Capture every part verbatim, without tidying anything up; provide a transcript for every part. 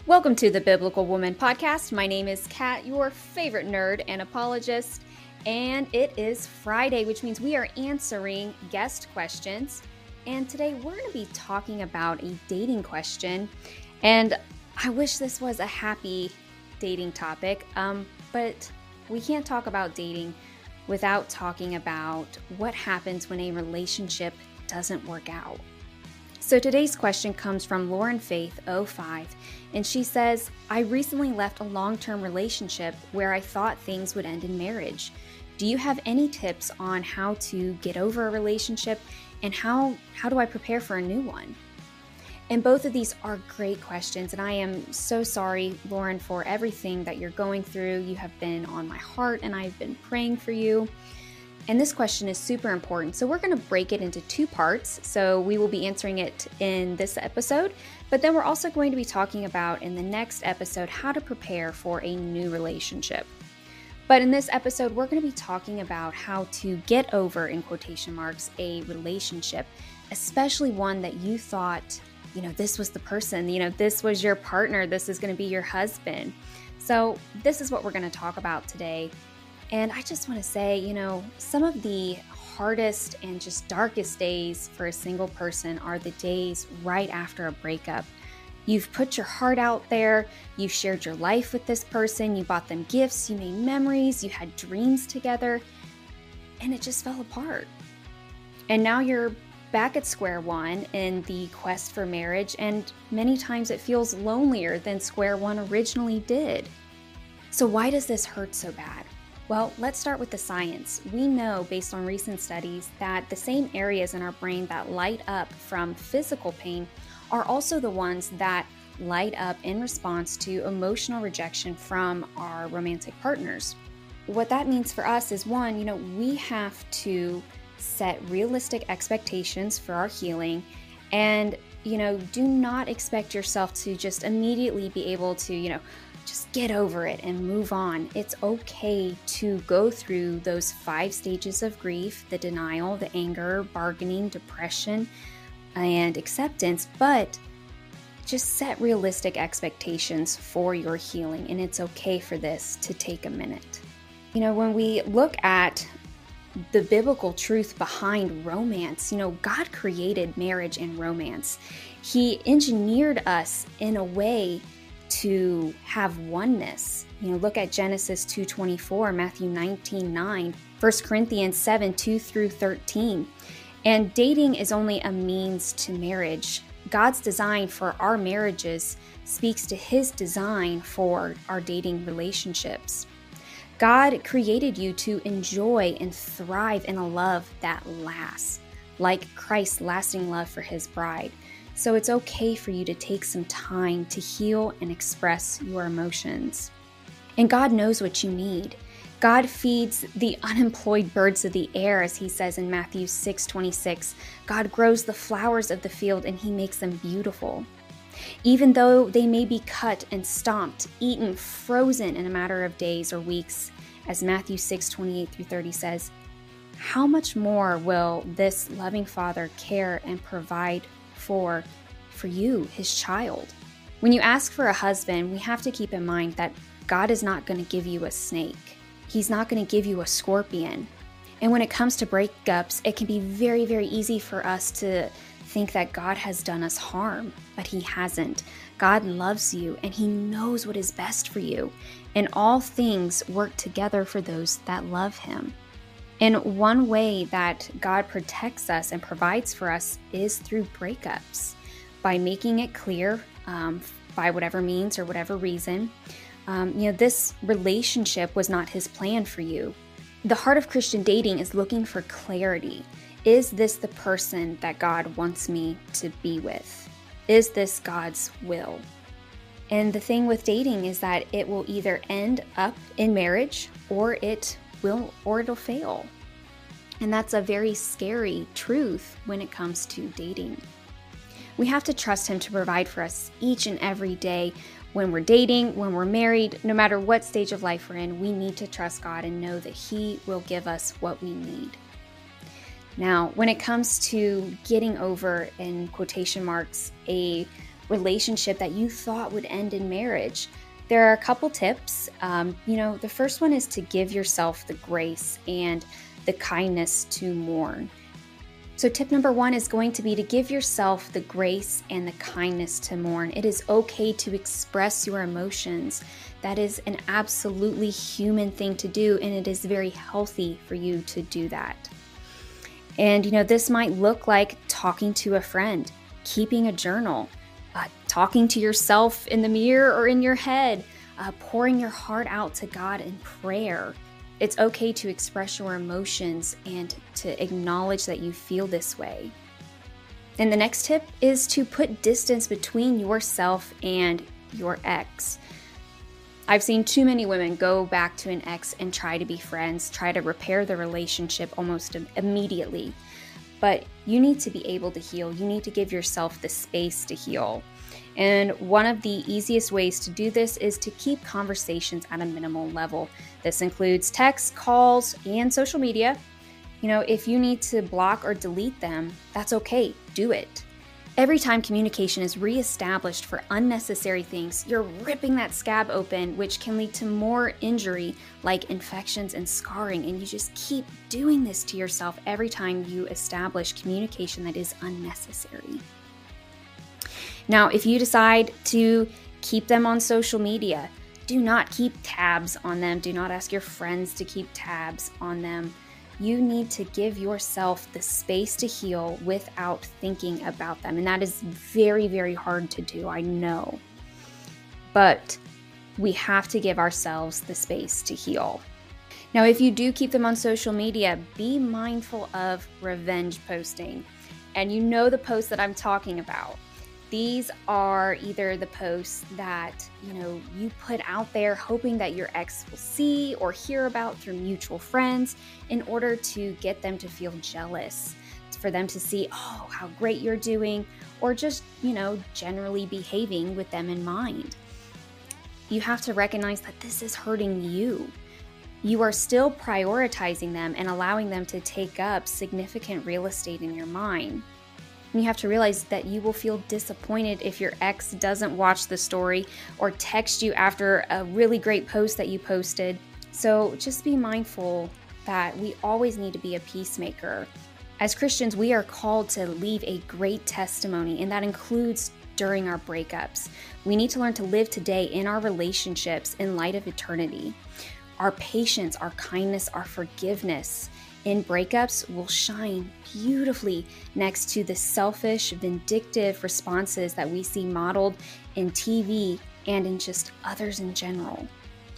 Welcome to the Biblical Woman Podcast. My name is Kat, your favorite nerd and apologist, and it is Friday, which means we are answering guest questions. And today we're going to be talking about a dating question, and I wish this was a happy dating topic, um, but we can't talk about dating without talking about what happens when a relationship doesn't work out. So today's question comes from Lauren Faith oh five, and she says, I recently left a long-term relationship where I thought things would end in marriage. Do you have any tips on how to get over a relationship, and how, how do I prepare for a new one? And both of these are great questions, and I am so sorry, Lauren, for everything that you're going through. You have been on my heart, and I've been praying for you. And this question is super important, so we're going to break it into two parts. So we will be answering it in this episode, but then we're also going to be talking about in the next episode how to prepare for a new relationship. But in this episode, we're going to be talking about how to get over, in quotation marks, a relationship, especially one that you thought, you know, this was the person, you know, this was your partner, this is going to be your husband. So this is what we're going to talk about today. And I just want to say, you know, some of the hardest and just darkest days for a single person are the days right after a breakup. You've put your heart out there, you've shared your life with this person, you bought them gifts, you made memories, you had dreams together, and it just fell apart. And now you're back at square one in the quest for marriage, and many times it feels lonelier than square one originally did. So why does this hurt so bad? Well, let's start with the science. We know, based on recent studies, that the same areas in our brain that light up from physical pain are also the ones that light up in response to emotional rejection from our romantic partners. What that means for us is, one, you know, we have to set realistic expectations for our healing, and, you know, do not expect yourself to just immediately be able to, you know, just get over it and move on. It's okay to go through those five stages of grief: the denial, the anger, bargaining, depression, and acceptance, but just set realistic expectations for your healing, and it's okay for this to take a minute. You know, when we look at the biblical truth behind romance, you know, God created marriage and romance. He engineered us in a way to have oneness. You know, look at Genesis two twenty-four, Matthew nineteen nine, First Corinthians seven two through thirteen. And dating is only a means to marriage. God's design for our marriages speaks to His design for our dating relationships. God created you to enjoy and thrive in a love that lasts, like Christ's lasting love for His bride. So it's okay for you to take some time to heal and express your emotions. And God knows what you need. God feeds the unemployed birds of the air, as He says in Matthew six twenty-six. God grows the flowers of the field, and He makes them beautiful. Even though they may be cut and stomped, eaten, frozen in a matter of days or weeks, as Matthew six twenty-eight through thirty says, how much more will this loving Father care and provide for for you, His child? When you ask for a husband, we have to keep in mind that God is not going to give you a snake. He's not going to give you a scorpion. And when it comes to breakups, it can be very, very easy for us to think that God has done us harm, but He hasn't. God loves you, and He knows what is best for you. And all things work together for those that love Him. And one way that God protects us and provides for us is through breakups, by making it clear, um, by whatever means or whatever reason, um, you know, this relationship was not His plan for you. The heart of Christian dating is looking for clarity. Is this the person that God wants me to be with? Is this God's will? And the thing with dating is that it will either end up in marriage, or it will, or it'll fail. And that's a very scary truth when it comes to dating. We have to trust Him to provide for us each and every day. When we're dating, when we're married, no matter what stage of life we're in, we need to trust God and know that He will give us what we need. Now, when it comes to getting over, in quotation marks, a relationship that you thought would end in marriage. There are a couple tips. Um, you know, the first one is to give yourself the grace and the kindness to mourn. So tip number one is going to be to give yourself the grace and the kindness to mourn. It is okay to express your emotions. That is an absolutely human thing to do, and it is very healthy for you to do that. And, you know, this might look like talking to a friend, keeping a journal, uh, talking to yourself in the mirror or in your head, uh, pouring your heart out to God in prayer. It's okay to express your emotions and to acknowledge that you feel this way. And the next tip is to put distance between yourself and your ex. I've seen too many women go back to an ex and try to be friends, try to repair the relationship almost immediately. But you need to be able to heal. You need to give yourself the space to heal. And one of the easiest ways to do this is to keep conversations at a minimal level. This includes texts, calls, and social media. You know, if you need to block or delete them, that's okay, do it. Every time communication is reestablished for unnecessary things, you're ripping that scab open, which can lead to more injury like infections and scarring. And you just keep doing this to yourself every time you establish communication that is unnecessary. Now, if you decide to keep them on social media, do not keep tabs on them. Do not ask your friends to keep tabs on them. You need to give yourself the space to heal without thinking about them. And that is very, very hard to do, I know. But we have to give ourselves the space to heal. Now, if you do keep them on social media, be mindful of revenge posting. And you know the posts that I'm talking about. These are either the posts that, you know, you put out there hoping that your ex will see or hear about through mutual friends in order to get them to feel jealous, for them to see, oh, how great you're doing, or just, you know, generally behaving with them in mind. You have to recognize that this is hurting you. You are still prioritizing them and allowing them to take up significant real estate in your mind. And you have to realize that you will feel disappointed if your ex doesn't watch the story or text you after a really great post that you posted. So just be mindful that we always need to be a peacemaker. As Christians, we are called to leave a great testimony, and that includes during our breakups. We need to learn to live today in our relationships in light of eternity. Our patience, our kindness, our forgiveness in breakups will shine beautifully next to the selfish, vindictive responses that we see modeled in T V and in just others in general.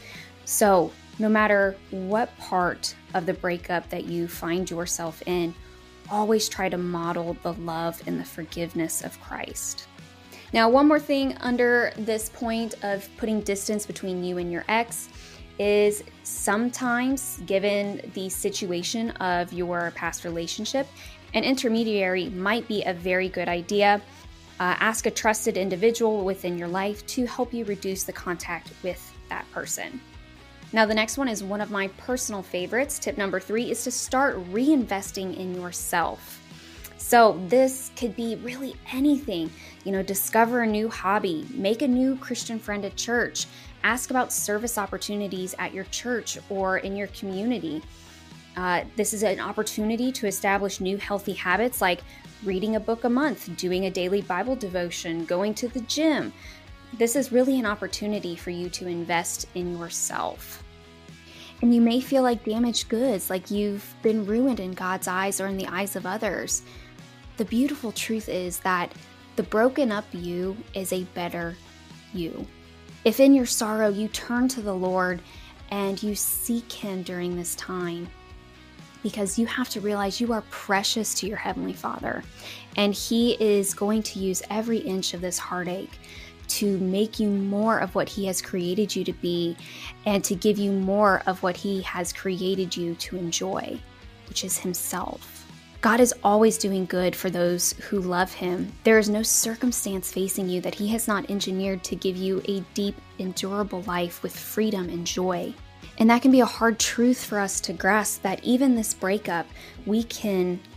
So, no matter what part of the breakup that you find yourself in, always try to model the love and the forgiveness of Christ. Now, one more thing under this point of putting distance between you and your ex is sometimes, given the situation of your past relationship, an intermediary might be a very good idea. Uh, ask a trusted individual within your life to help you reduce the contact with that person. Now, the next one is one of my personal favorites. Tip number three is to start reinvesting in yourself. So this could be really anything. You know, discover a new hobby, make a new Christian friend at church, ask about service opportunities at your church or in your community. Uh, this is an opportunity to establish new healthy habits like reading a book a month, doing a daily Bible devotion, going to the gym. This is really an opportunity for you to invest in yourself. And you may feel like damaged goods, like you've been ruined in God's eyes or in the eyes of others. The beautiful truth is that the broken up you is a better you. If in your sorrow you turn to the Lord and you seek Him during this time, because you have to realize you are precious to your Heavenly Father, and He is going to use every inch of this heartache to make you more of what He has created you to be and to give you more of what He has created you to enjoy, which is Himself. God is always doing good for those who love Him. There is no circumstance facing you that He has not engineered to give you a deep, endurable life with freedom and joy. And that can be a hard truth for us to grasp, that even this breakup, we can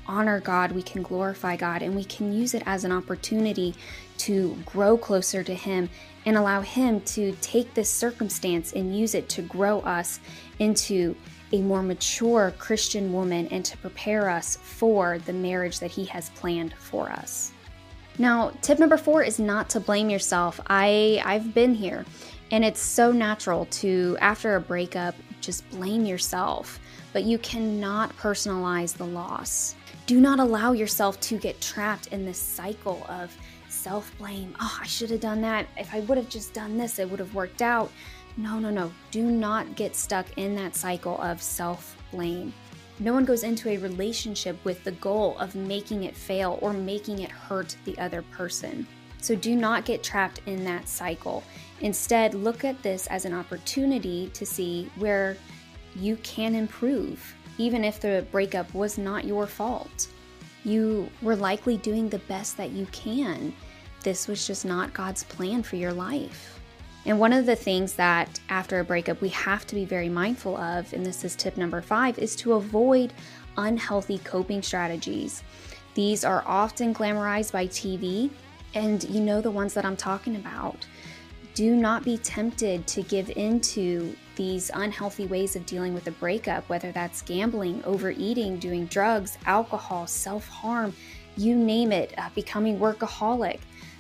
honor God, we can glorify God, and we can use it as an opportunity to grow closer to Him and allow Him to take this circumstance and use it to grow us into a more mature Christian woman and to prepare us for the marriage that He has planned for us. Now, tip number four is not to blame yourself. I, I've been here, and it's so natural to, after a breakup, just blame yourself, but you cannot personalize the loss. Do not allow yourself to get trapped in this cycle of self-blame. Oh, I should have done that. If I would have just done this, it would have worked out. No, no, no. Do not get stuck in that cycle of self-blame. No one goes into a relationship with the goal of making it fail or making it hurt the other person. So do not get trapped in that cycle. Instead, look at this as an opportunity to see where you can improve, even if the breakup was not your fault. You were likely doing the best that you can. This was just not God's plan for your life. And one of the things that after a breakup we have to be very mindful of, and this is tip number five, is to avoid unhealthy coping strategies. These are often glamorized by T V, and you know the ones that I'm talking about. Do not be tempted to give into these unhealthy ways of dealing with a breakup, whether that's gambling, overeating, doing drugs, alcohol, self-harm, you name it, uh, becoming workaholic.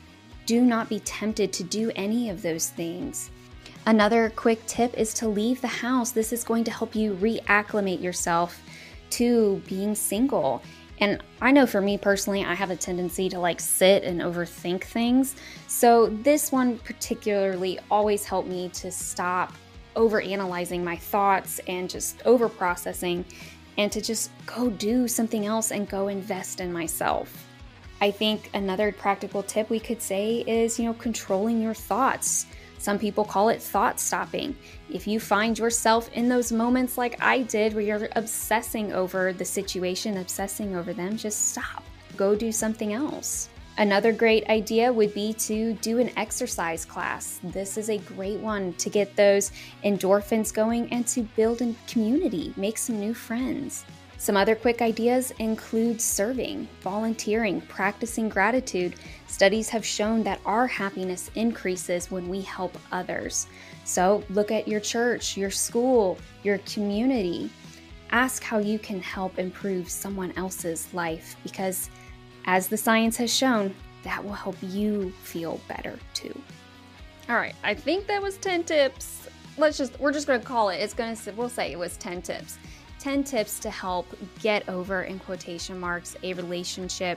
Do not be tempted to do any of those things. Another quick tip is to leave the house. This is going to help you reacclimate yourself to being single. And I know for me personally, I have a tendency to like sit and overthink things. So this one particularly always helped me to stop overanalyzing my thoughts and just over-processing, and to just go do something else and go invest in myself. I think another practical tip we could say is, you know, controlling your thoughts. Some people call it thought stopping. If you find yourself in those moments like I did where you're obsessing over the situation, obsessing over them, just stop. Go do something else. Another great idea would be to do an exercise class. This is a great one to get those endorphins going and to build a community, make some new friends. Some other quick ideas include serving, volunteering, practicing gratitude. Studies have shown that our happiness increases when we help others. So look at your church, your school, your community. Ask how you can help improve someone else's life, because as the science has shown, that will help you feel better too. All right, I think that was ten tips. Let's just, we're just gonna call it, it's gonna, we'll say it was ten tips. ten tips to help get over, in quotation marks, a relationship.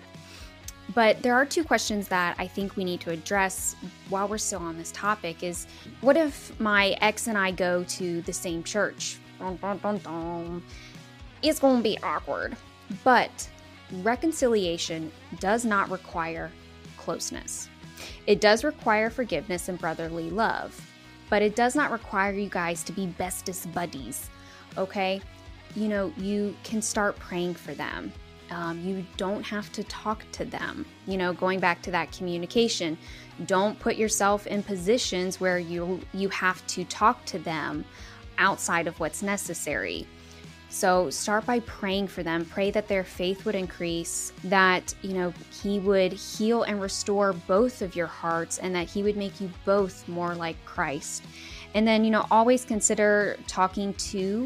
But there are two questions that I think we need to address while we're still on this topic is, what if my ex and I go to the same church? Dun, dun, dun, dun. It's going to be awkward. But reconciliation does not require closeness. It does require forgiveness and brotherly love, but it does not require you guys to be bestest buddies, okay? You know, you can start praying for them. Um, you don't have to talk to them. You know, going back to that communication, don't put yourself in positions where you you have to talk to them outside of what's necessary. So start by praying for them. Pray that their faith would increase, that, you know, He would heal and restore both of your hearts, and that He would make you both more like Christ. And then, you know, always consider talking to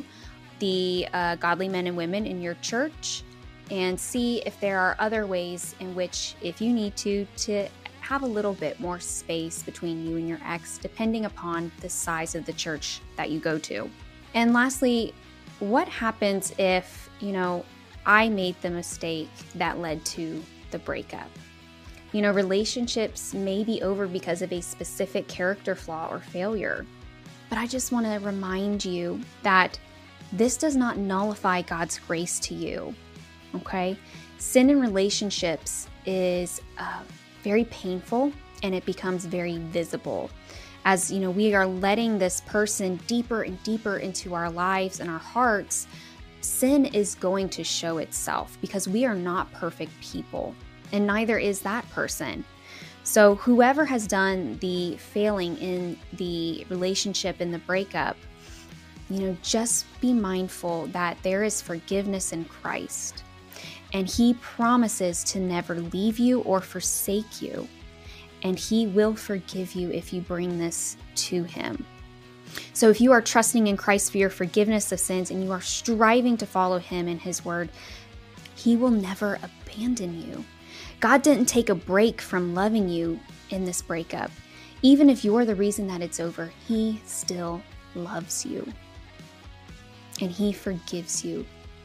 the uh, godly men and women in your church, and see if there are other ways in which, if you need to, to have a little bit more space between you and your ex, depending upon the size of the church that you go to. And lastly, what happens if, you know, I made the mistake that led to the breakup? You know, relationships may be over because of a specific character flaw or failure. But I just want to remind you that this does not nullify God's grace to you, okay? Sin in relationships is uh, very painful, and it becomes very visible. As, you know, we are letting this person deeper and deeper into our lives and our hearts, sin is going to show itself, because we are not perfect people, and neither is that person. So whoever has done the failing in the relationship, in the breakup, you know, just be mindful that there is forgiveness in Christ. and He promises to never leave you or forsake you. And He will forgive you if you bring this to Him. So if you are trusting in Christ for your forgiveness of sins and you are striving to follow Him in His word, He will never abandon you. God didn't take a break from loving you in this breakup. Even if you're the reason that it's over, He still loves you. And He forgives you.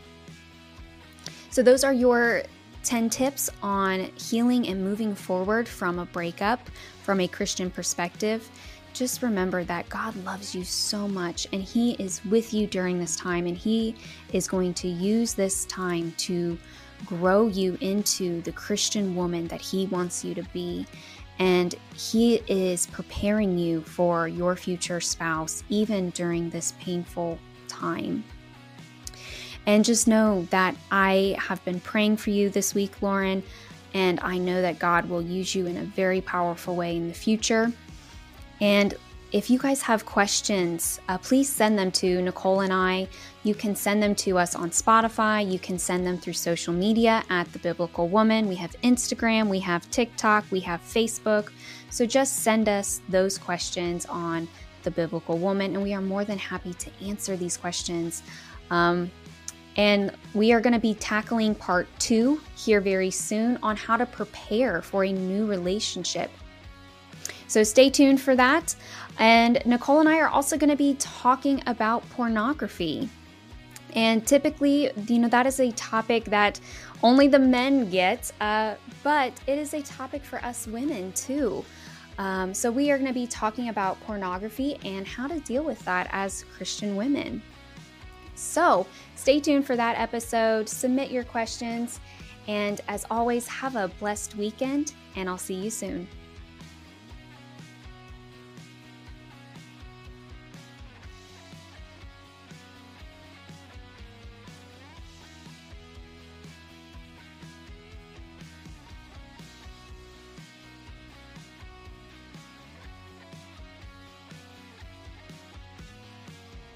So those are your ten tips on healing and moving forward from a breakup from a Christian perspective. Just remember that God loves you so much, and He is with you during this time, and He is going to use this time to grow you into the Christian woman that He wants you to be. And He is preparing you for your future spouse, even during this painful time. And just know that I have been praying for you this week, Lauren, and I know that God will use you in a very powerful way in the future. And if you guys have questions, uh, please send them to Nicole and I. You can send them to us on Spotify. You can send them through social media at The Biblical Woman. We have Instagram, we have TikTok, we have Facebook. So just send us those questions on The Biblical Woman, and we are more than happy to answer these questions. Um, and we are going to be tackling part two here very soon on how to prepare for a new relationship. So stay tuned for that. And Nicole and I are also going to be talking about pornography. And typically, you know, that is a topic that only the men get, uh, but it is a topic for us women too. Um, so we are going to be talking about pornography and how to deal with that as Christian women. So stay tuned for that episode. Submit your questions. And as always, have a blessed weekend, and I'll see you soon.